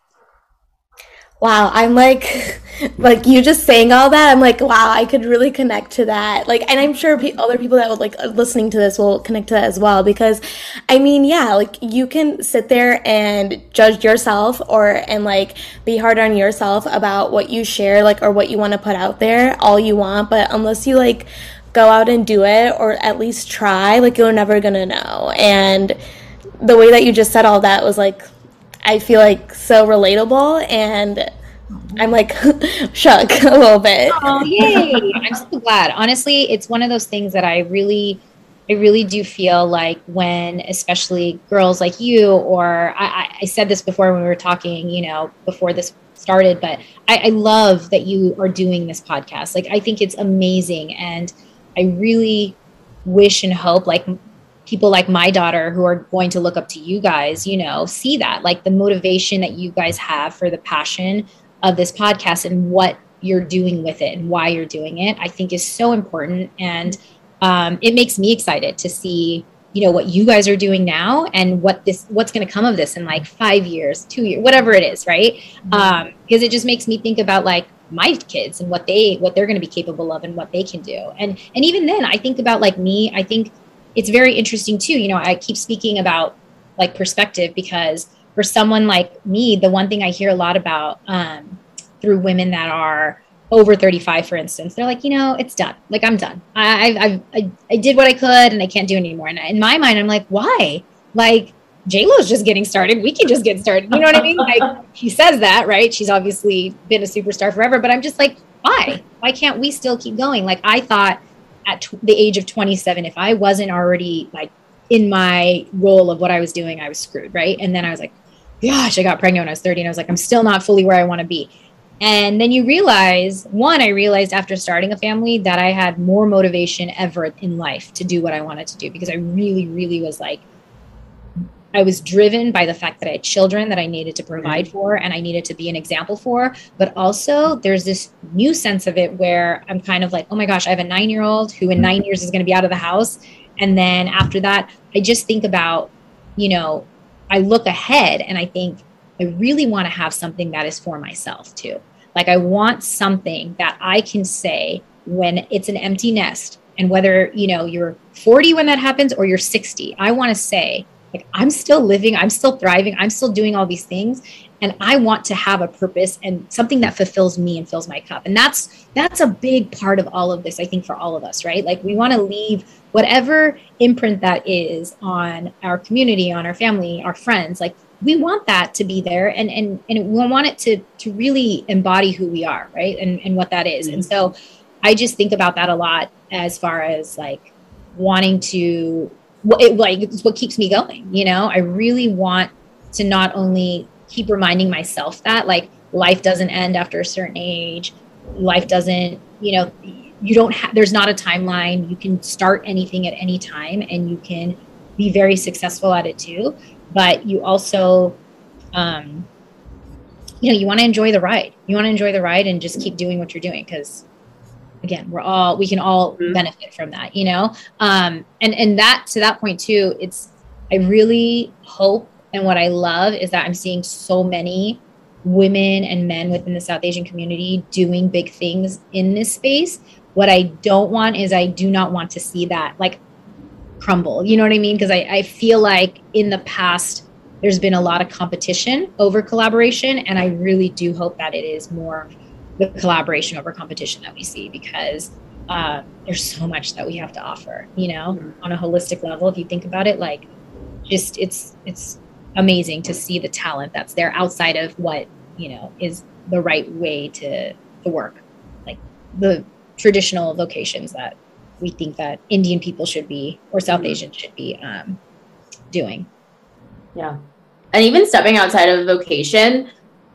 Wow, I'm like, like you just saying all that, I'm like, wow, I could really connect to that. Like, and I'm sure pe- other people that would like listening to this will connect to that as well. Because, I mean, yeah, like you can sit there and judge yourself or and like be hard on yourself about what you share, like or what you want to put out there, all you want. But unless you like go out and do it or at least try, like you're never gonna know. And the way that you just said all that was like, I feel like so relatable, and I'm like shook a little bit. Oh, yay. I'm so glad. Honestly, it's one of those things that I really, I really do feel like when, especially girls like you, or I, I said this before when we were talking, you know, before this started, but I, I love that you are doing this podcast. Like, I think it's amazing. And I really wish and hope like people like my daughter who are going to look up to you guys, you know, see that like the motivation that you guys have for the passion of this podcast and what you're doing with it and why you're doing it, I think is so important. And um, it makes me excited to see, you know, what you guys are doing now and what this, what's going to come of this in like five years, two years, whatever it is. Right. Mm-hmm. Um, because it just makes me think about like my kids and what they, what they're going to be capable of and what they can do. And, and even then I think about like me, I think it's very interesting too. You know, I keep speaking about like perspective because for someone like me, the one thing I hear a lot about um, through women that are over thirty-five, for instance, they're like, you know, it's done. Like, I'm done. I, I, I, I did what I could and I can't do it anymore. And in my mind, I'm like, why? Like, J-Lo's just getting started. We can just get started. You know what I mean? Like, she says that, right? She's obviously been a superstar forever, but I'm just like, why? Why can't we still keep going? Like, I thought at t- the age of twenty-seven, if I wasn't already like in my role of what I was doing, I was screwed. Right. And then I was like, gosh, I got pregnant when I was thirty and I was like, I'm still not fully where I want to be. And then you realize, one, I realized after starting a family that I had more motivation ever in life to do what I wanted to do because I really, really was like, I was driven by the fact that I had children that I needed to provide for and I needed to be an example for. But also there's this new sense of it where I'm kind of like, oh my gosh, I have a nine-year-old who in nine years is going to be out of the house. And then after that, I just think about, you know, I look ahead and I think I really want to have something that is for myself too. Like I want something that I can say when it's an empty nest and whether, you know, you're forty when that happens or you're sixty, I want to say, like, I'm still living, I'm still thriving, I'm still doing all these things. And I want to have a purpose and something that fulfills me and fills my cup. And that's, that's a big part of all of this, I think, for all of us, right? Like we want to leave whatever imprint that is on our community, on our family, our friends, like we want that to be there. And, and, and we want it to, to really embody who we are, right? And, and what that is. Mm-hmm. And so I just think about that a lot as far as like wanting to, it, like it's what keeps me going. You know, I really want to not only keep reminding myself that like life doesn't end after a certain age. Life doesn't, you know, you don't have, there's not a timeline. You can start anything at any time and you can be very successful at it too. But you also, um, you know, you want to enjoy the ride. You want to enjoy the ride and just keep doing what you're doing. Cause again, we're all, we can all mm-hmm. benefit from that, you know? Um, and, and that, to that point too, it's, I really hope, and what I love is that I'm seeing so many women and men within the South Asian community doing big things in this space. What I don't want is I do not want to see that like crumble, you know what I mean? Because I, I feel like in the past, there's been a lot of competition over collaboration. And I really do hope that it is more the collaboration over competition that we see because uh, there's so much that we have to offer, you know, mm-hmm. on a holistic level. If you think about it, like just it's, it's amazing to see the talent that's there outside of what, you know, is the right way to, to work, like the traditional vocations that we think that Indian people should be, or South mm-hmm. Asian should be um, doing. Yeah. And even stepping outside of vocation,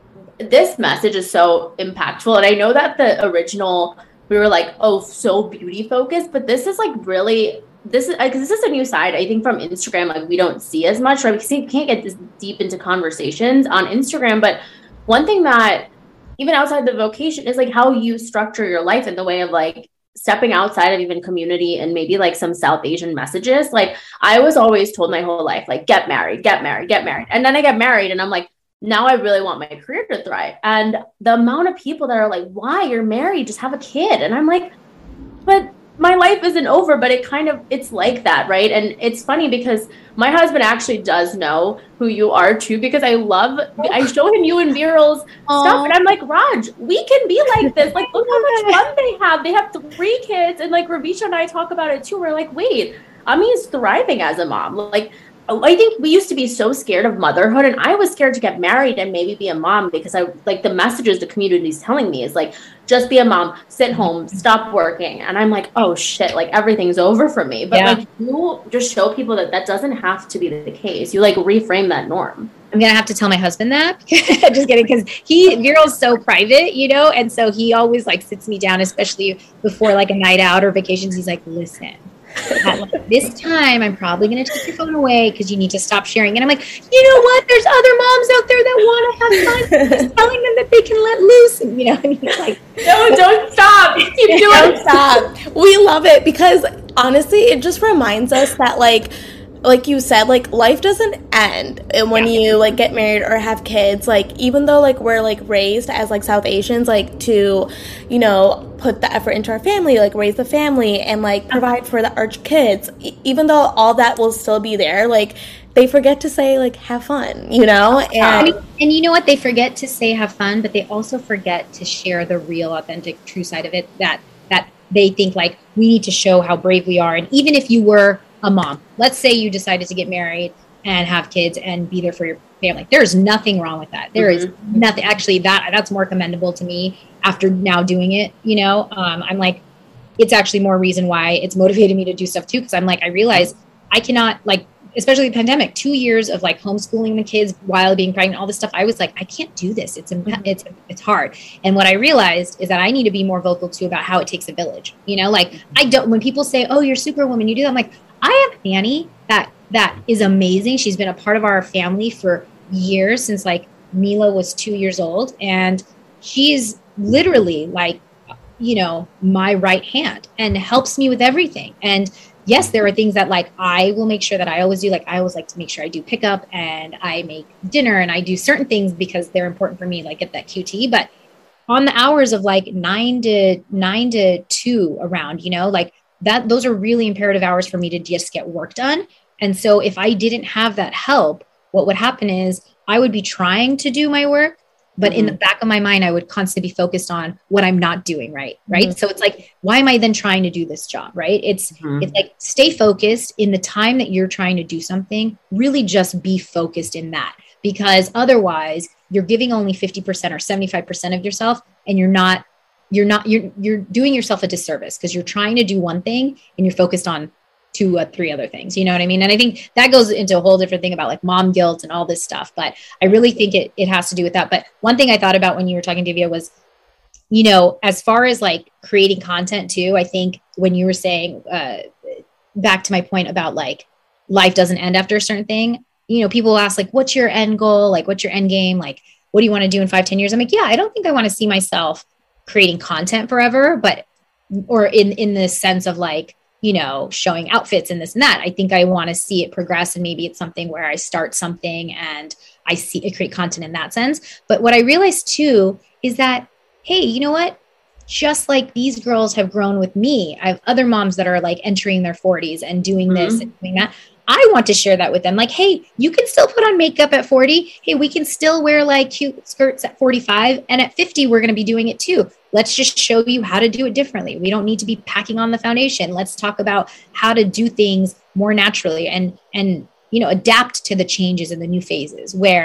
this message is so impactful. And I know that the original, we were like, oh, so beauty focused, but this is like really, this is like, this is a new side. I think from Instagram, like we don't see as much, right? We can't get this deep into conversations on Instagram. But one thing that even outside the vocation is like how you structure your life in the way of like stepping outside of even community and maybe like some South Asian messages. Like I was always told my whole life, like get married, get married, get married. And then I get married and I'm like, now I really want my career to thrive. And the amount of people that are like, why you're married, just have a kid. And I'm like, but my life isn't over, but it kind of, it's like that. Right. And it's funny because my husband actually does know who you are too, because I love, I show him you and Viral's stuff. And I'm like, Raj, we can be like this. Like, look how much fun they have. They have three kids. And like Ravisha and I talk about it too. We're like, wait, Ami is thriving as a mom. Like, I think we used to be so scared of motherhood, and I was scared to get married and maybe be a mom because I like the messages the community is telling me is like, just be a mom, sit home, stop working. And I'm like, oh shit, like everything's over for me. But yeah. like you just show people that that doesn't have to be the case. You like reframe that norm. I'm going to have to tell my husband that. Just kidding. Because he, Viral's so private, you know? And so he always like sits me down, especially before like a night out or vacations. He's like, listen, at like this time, I'm probably going to take your phone away because you need to stop sharing. And I'm like, you know what? There's other moms out there that want to have fun. Just telling them that they can let loose. And, you know, and he's like, no, don't stop. Keep doing Don't stop. We love it because honestly, it just reminds us that like, like you said, like life doesn't end and when yeah. you like get married or have kids. Like even though like we're like raised as like South Asians, like to, you know, put the effort into our family, like raise the family and like provide for the, our kids, e- even though all that will still be there, like they forget to say like have fun, you know. And I mean, and you know what, they forget to say have fun, but they also forget to share the real, authentic, true side of it, that that they think like we need to show how brave we are. And even if you were a mom, let's say you decided to get married and have kids and be there for your family, there's nothing wrong with that. There mm-hmm. is nothing, actually that that's more commendable to me after now doing it, you know. um I'm like, it's actually more reason why it's motivated me to do stuff too, because I'm like, I realize I cannot, like, especially the pandemic, two years of like homeschooling the kids while being pregnant, all this stuff, I was like, I can't do this. It's mm-hmm. it's it's hard. And what I realized is that I need to be more vocal too about how it takes a village, you know. Like I don't, when people say, oh, you're superwoman, you do that, I'm like, I have Fanny that that is amazing. She's been a part of our family for years, since like Mila was two years old. And she's literally like, you know, my right hand and helps me with everything. And yes, there are things that like I will make sure that I always do. Like I always like to make sure I do pickup and I make dinner and I do certain things because they're important for me, like get that Q T. But on the hours of like nine to nine to two around, you know, like that, those are really imperative hours for me to just get work done. And so if I didn't have that help, what would happen is I would be trying to do my work, but mm-hmm. in the back of my mind, I would constantly be focused on what I'm not doing right. Right. Mm-hmm. So it's like, why am I then trying to do this job? Right. It's, mm-hmm. it's like, stay focused in the time that you're trying to do something, really just be focused in that, because otherwise you're giving only fifty percent or seventy-five percent of yourself. And you're not, you're not, you're, you're doing yourself a disservice because you're trying to do one thing and you're focused on two or three other things, you know what I mean? And I think that goes into a whole different thing about like mom guilt and all this stuff, but I really think it, it has to do with that. But one thing I thought about when you were talking, Divya, was, you know, as far as like creating content too, I think when you were saying, uh, back to my point about like, life doesn't end after a certain thing, you know, people ask like, what's your end goal? Like, what's your end game? Like, what do you want to do in five, ten years? I'm like, yeah, I don't think I want to see myself creating content forever, but, or in, in the sense of like, you know, showing outfits and this and that. I think I want to see it progress. And maybe it's something where I start something and I see it create content in that sense. But what I realized too, is that, hey, you know what? Just like these girls have grown with me, I have other moms that are like entering their forties and doing mm-hmm. this and doing that. I want to share that with them. Like, hey, you can still put on makeup at forty. Hey, we can still wear like cute skirts at forty-five. And at fifty, we're going to be doing it too. Let's just show you how to do it differently. We don't need to be packing on the foundation. Let's talk about how to do things more naturally and, and, you know, adapt to the changes and the new phases where,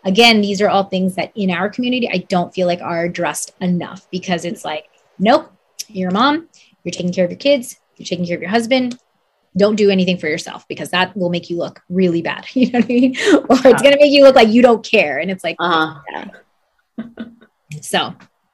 again, these are all things that in our community, I don't feel like are addressed enough, because it's like, nope, you're a mom, you're taking care of your kids, you're taking care of your husband. Don't do anything for yourself, because that will make you look really bad. You know what I mean? Or it's going to make you look like you don't care. And it's like, uh-huh. yeah. So.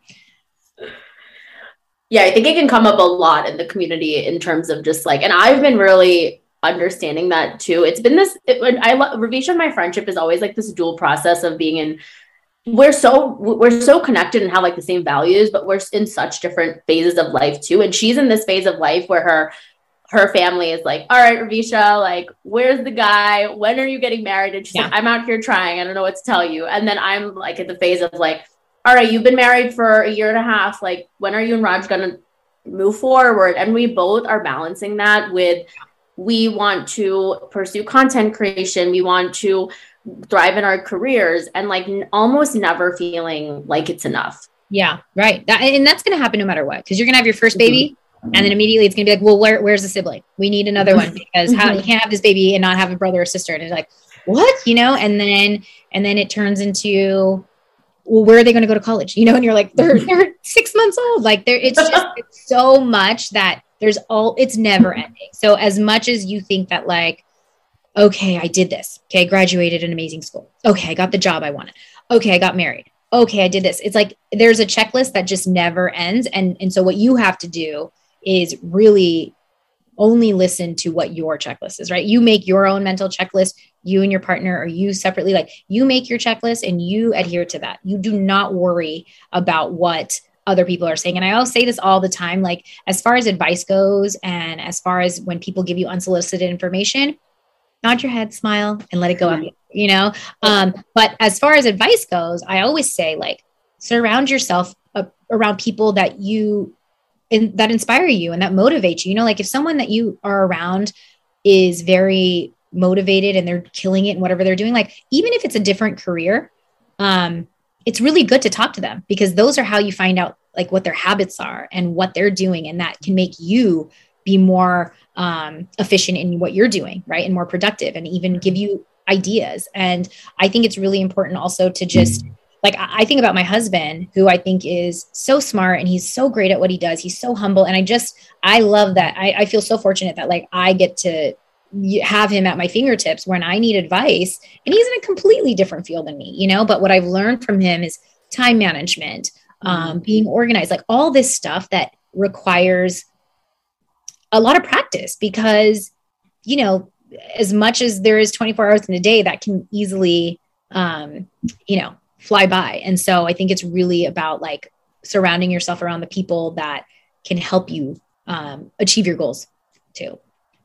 Yeah, I think it can come up a lot in the community in terms of just like, and I've been really understanding that too. It's been this, it, I love, Ravisha and my friendship is always like this dual process of being in, we're so, we're so connected and have like the same values, but we're in such different phases of life too. And she's in this phase of life where her, her family is like, all right, Ravisha, like, where's the guy? When are you getting married? And she's yeah. like, I'm out here trying. I don't know what to tell you. And then I'm like at the phase of like, all right, you've been married for a year and a half. Like, when are you and Raj going to move forward? And we both are balancing that with, we want to pursue content creation. We want to thrive in our careers, and like n- almost never feeling like it's enough. Yeah, right. That, and that's going to happen no matter what, because you're going to have your first baby. Mm-hmm. And then immediately it's going to be like, well, where, where's the sibling? We need another one, because how you can't have this baby and not have a brother or sister. And it's like, what, you know? And then, and then it turns into, well, where are they going to go to college? You know? And you're like, they're, they're six months old. Like there, it's just it's so much that there's all, it's never ending. So as much as you think that like, okay, I did this. Okay. I graduated an amazing school. Okay. I got the job I wanted. Okay. I got married. Okay. I did this. It's like, there's a checklist that just never ends. And, and so what you have to do is really only listen to what your checklist is, right? You make your own mental checklist, you and your partner, or you separately, like you make your checklist and you adhere to that. You do not worry about what other people are saying. And I always say this all the time, like as far as advice goes, and as far as when people give you unsolicited information, nod your head, smile, and let it go out, you know? Um, but as far as advice goes, I always say like, surround yourself uh, around people that you, in, that inspire you and that motivate you. You know, like if someone that you are around is very motivated and they're killing it in whatever they're doing, like even if it's a different career, um, it's really good to talk to them, because those are how you find out like what their habits are and what they're doing. And that can make you be more um, efficient in what you're doing, right? And more productive, and even give you ideas. And I think it's really important also to just like, I think about my husband, who I think is so smart and he's so great at what he does. He's so humble. And I just, I love that. I, I feel so fortunate that like I get to have him at my fingertips when I need advice, and he's in a completely different field than me, you know, but what I've learned from him is time management, um, being organized, like all this stuff that requires a lot of practice, because, you know, as much as there is twenty-four hours in a day, that can easily, um, you know, fly by. And so I think it's really about like surrounding yourself around the people that can help you um, achieve your goals too.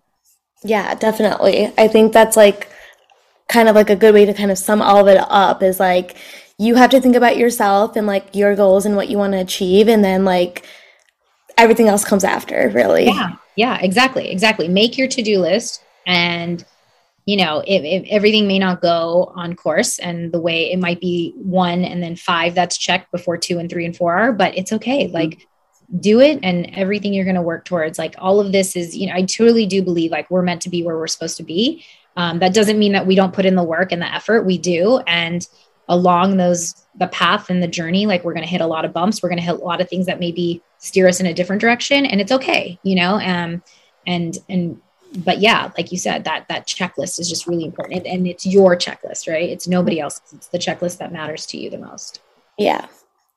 Yeah, definitely. I think that's like kind of like a good way to kind of sum all of it up, is like you have to think about yourself and like your goals and what you want to achieve, and then like everything else comes after, really. Yeah, yeah, exactly. Exactly. Make your to-do list, and you know, if, if everything may not go on course, and the way it might be one and then five that's checked before two and three and four are, but it's okay. Mm-hmm. Like do it, and everything you're going to work towards. Like all of this is, you know, I truly do believe like we're meant to be where we're supposed to be. Um, that doesn't mean that we don't put in the work and the effort. We do. And along those, the path and the journey, like we're going to hit a lot of bumps. We're going to hit a lot of things that maybe steer us in a different direction, and it's okay, you know? Um, and, and, but yeah, like you said, that, that checklist is just really important, and, and it's your checklist, right? It's nobody else's. It's the checklist that matters to you the most. Yeah.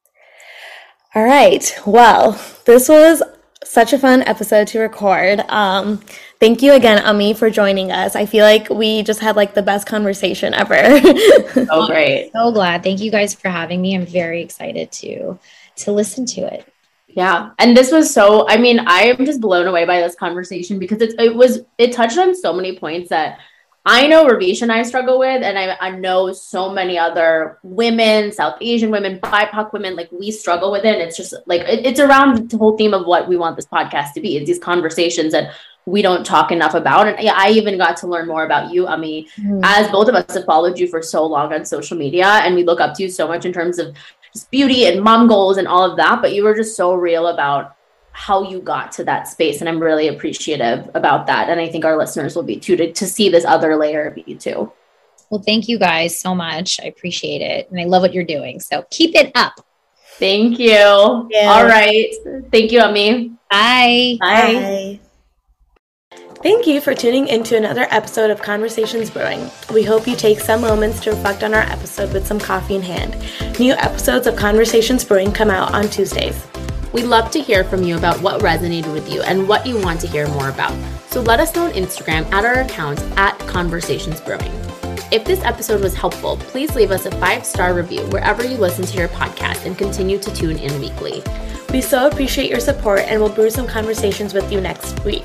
All right. Well, this was such a fun episode to record. Um, thank you again, Ami, for joining us. I feel like we just had like the best conversation ever. Oh, great. I'm so glad. Thank you guys for having me. I'm very excited to, to listen to it. Yeah. And this was so, I mean, I am just blown away by this conversation, because it, it was, it touched on so many points that I know Ravisha and I struggle with, and I, I know so many other women, South Asian women, B I P O C women, like we struggle with it. And it's just like, it, it's around the whole theme of what we want this podcast to be. It's these conversations that we don't talk enough about. And yeah, I even got to learn more about you, Ami, mm-hmm. as both of us have followed you for so long on social media, and we look up to you so much in terms of just beauty and mom goals and all of that. But you were just so real about how you got to that space. And I'm really appreciative about that. And I think our listeners will be too, to, to see this other layer of you too. Well, thank you guys so much. I appreciate it. And I love what you're doing. So keep it up. Thank you. Yeah. All right. Thank you, Ami. Bye. Bye. Bye. Thank you for tuning into another episode of Conversations Brewing. We hope you take some moments to reflect on our episode with some coffee in hand. New episodes of Conversations Brewing come out on Tuesdays. We'd love to hear from you about what resonated with you and what you want to hear more about. So let us know on Instagram at our account at Conversations Brewing. If this episode was helpful, please leave us a five-star review wherever you listen to your podcast and continue to tune in weekly. We so appreciate your support and we'll brew some conversations with you next week.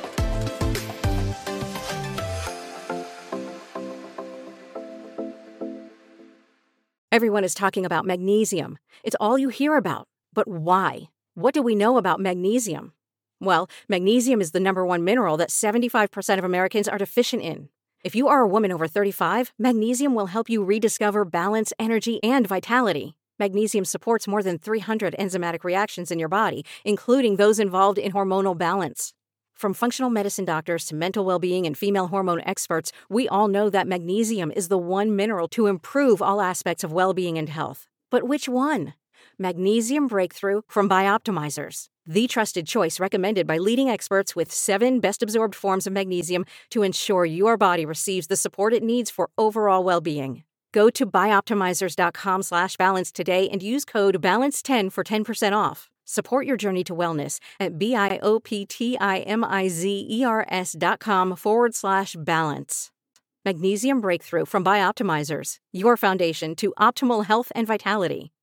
Everyone is talking about magnesium. It's all you hear about. But why? What do we know about magnesium? Well, magnesium is the number one mineral that seventy-five percent of Americans are deficient in. If you are a woman over thirty-five, magnesium will help you rediscover balance, energy, and vitality. Magnesium supports more than three hundred enzymatic reactions in your body, including those involved in hormonal balance. From functional medicine doctors to mental well-being and female hormone experts, we all know that magnesium is the one mineral to improve all aspects of well-being and health. But which one? Magnesium Breakthrough from Bioptimizers, the trusted choice recommended by leading experts with seven best-absorbed forms of magnesium to ensure your body receives the support it needs for overall well-being. Go to bioptimizers.com slash balance today and use code balance ten for ten percent off. Support your journey to wellness at B-I-O-P-T-I-M-I-Z-E-R-S dot com forward slash balance. Magnesium Breakthrough from Bioptimizers, your foundation to optimal health and vitality.